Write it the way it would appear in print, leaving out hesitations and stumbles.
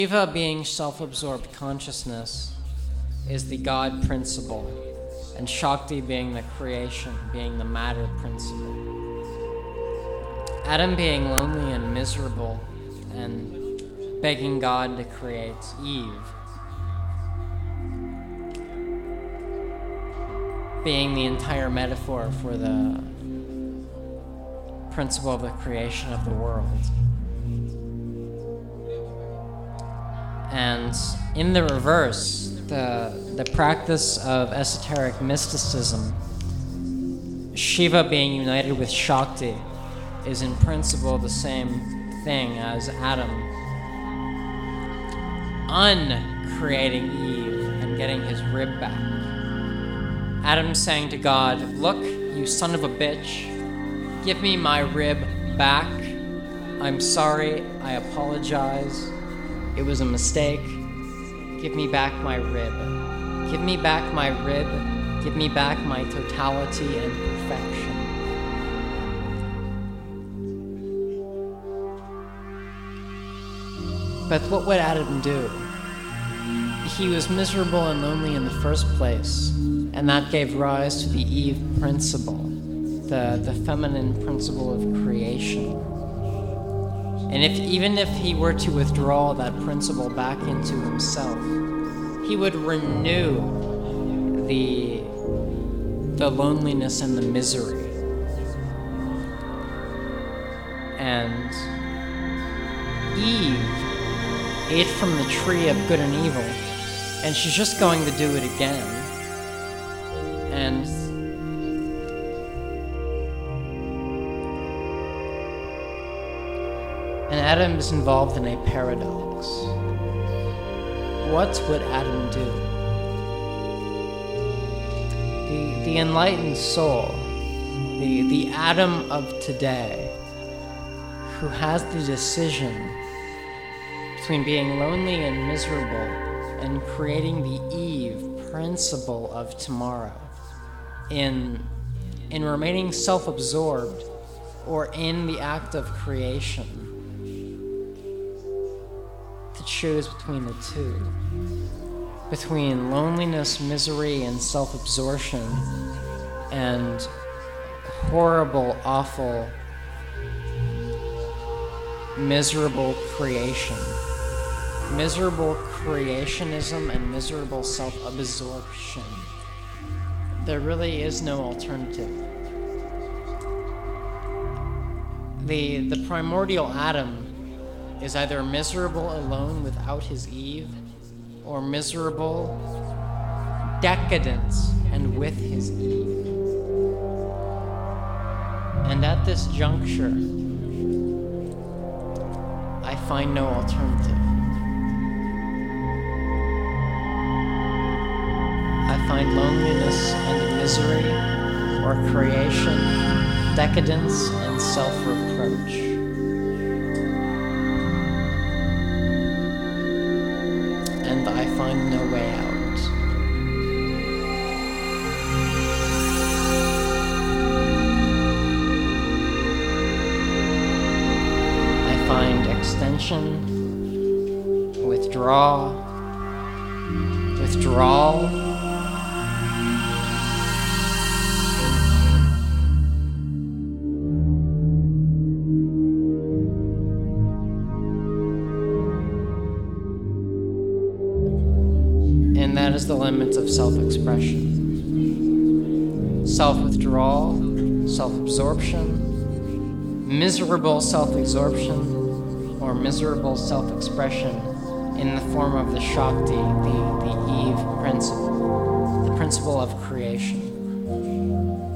Shiva, being self-absorbed consciousness, is the God principle, and Shakti, being the creation, being the matter principle. Adam, being lonely and miserable and begging God to create Eve, being the entire metaphor for the principle of the creation of the world. And in the reverse, the practice of esoteric mysticism, Shiva being united with Shakti, is in principle the same thing as Adam uncreating Eve and getting his rib back. Adam saying to God, "Look, you son of a bitch, give me my rib back. I'm sorry, I apologize. It was a mistake. Give me back my rib. Give me back my rib. Give me back my totality and perfection." But what would Adam do? He was miserable and lonely in the first place, and that gave rise to the Eve principle, the feminine principle of creation. And even if he were to withdraw that principle back into himself, he would renew the loneliness and the misery. And Eve ate from the tree of good and evil, and she's just going to do it again. And Adam is involved in a paradox. What would Adam do? The enlightened soul, the Adam of today, who has the decision between being lonely and miserable and creating the Eve principle of tomorrow, in remaining self-absorbed or in the act of creation, to choose between the two, between loneliness, misery, and self-absorption, and horrible, awful, miserable creation, miserable creationism, and miserable self-absorption. There really is no alternative. The primordial Adam is either miserable alone without his Eve, or miserable, decadent, and with his Eve. And at this juncture, I find no alternative. I find loneliness and misery, or creation, decadence, and self-reproach. And I find no way out. I find extension, withdrawal, and that is the limit of self-expression. Self-withdrawal, self-absorption, miserable self-absorption, or miserable self-expression in the form of the Shakti, the Eve principle, the principle of creation.